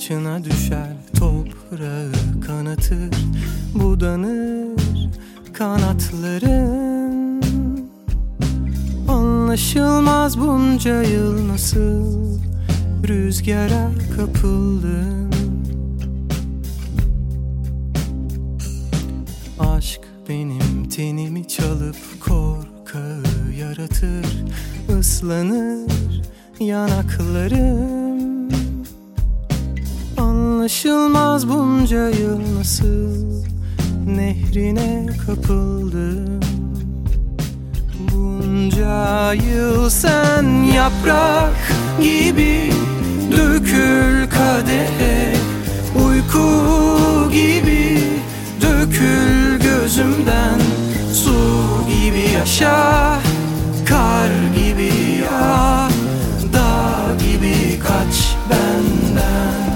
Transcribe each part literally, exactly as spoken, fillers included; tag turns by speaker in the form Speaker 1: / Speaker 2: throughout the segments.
Speaker 1: Saçına düşer toprağı kanatır, budanır kanatların. Anlaşılmaz bunca yıl nasıl rüzgara kapıldın. Aşk benim tenimi çalıp korkağı yaratır, ıslanır yanaklarım. Anlaşılmaz bunca yıl nasıl nehrine kapıldım. Bunca yıl sen yaprak gibi dökül kadehe, uyku gibi dökül gözümden, su gibi yaşa, kar gibi yağ, dağ gibi kaç benden.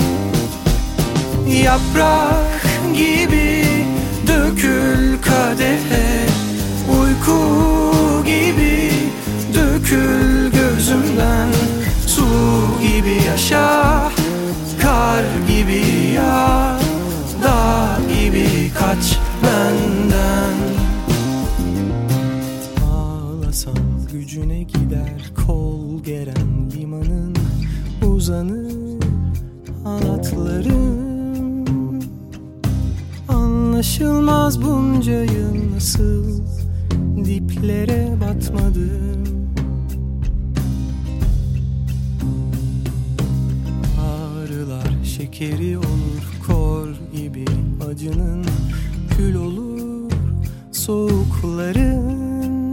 Speaker 1: Yaprak gibi dökül kadehe, uyku gibi dökül gözümden, su gibi yaşa, kar gibi yağ, dağ gibi kaç benden. Ağlasam gücüne gider kol geren limanın, uzanır halatların. Anlaşılmaz bunca yıl nasıl diplere batmadım. Ağrılar şekeri olur kor gibi, acının kül olur soğukların.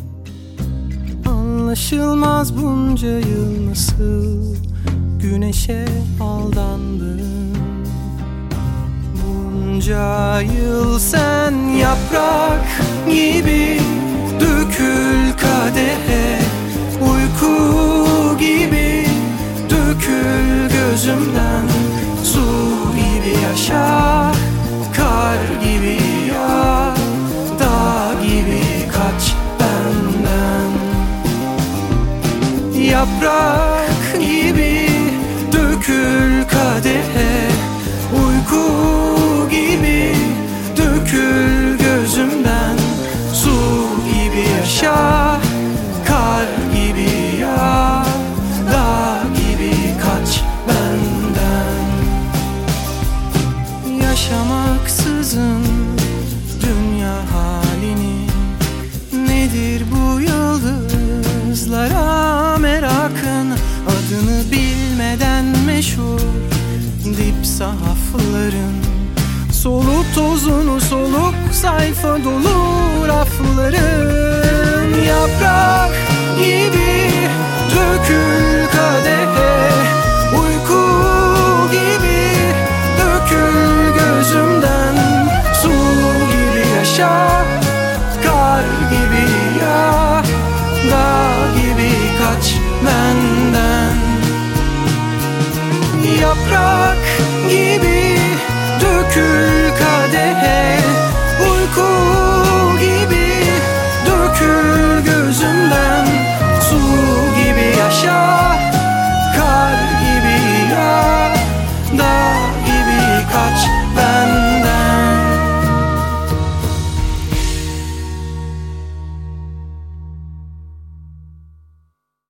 Speaker 1: Anlaşılmaz bunca yıl nasıl güneşe aldandım. Bunca yıl sen yaprak gibi dökül kadehe, uyku gibi dökül gözümden, su gibi yaşa, kar gibi yağ, dağ gibi kaç benden. Yaprak gibi dökül kadehe, uyku gibi dökül gözümden, su gibi yaşa, kar gibi yağ, dağ gibi kaç benden. Yaşamaksızın dünya halini, nedir bu yıldızlara merakın, adını bilmeden meşhur dip sahafların, soluk tozunu soluk sayfa dolu rafların. Yaprak gibi dökül kadehe, uyku gibi dökül gözümden, su gibi yaşa, kar gibi yağ, dağ gibi kaç benden. Yaprak gibi dökül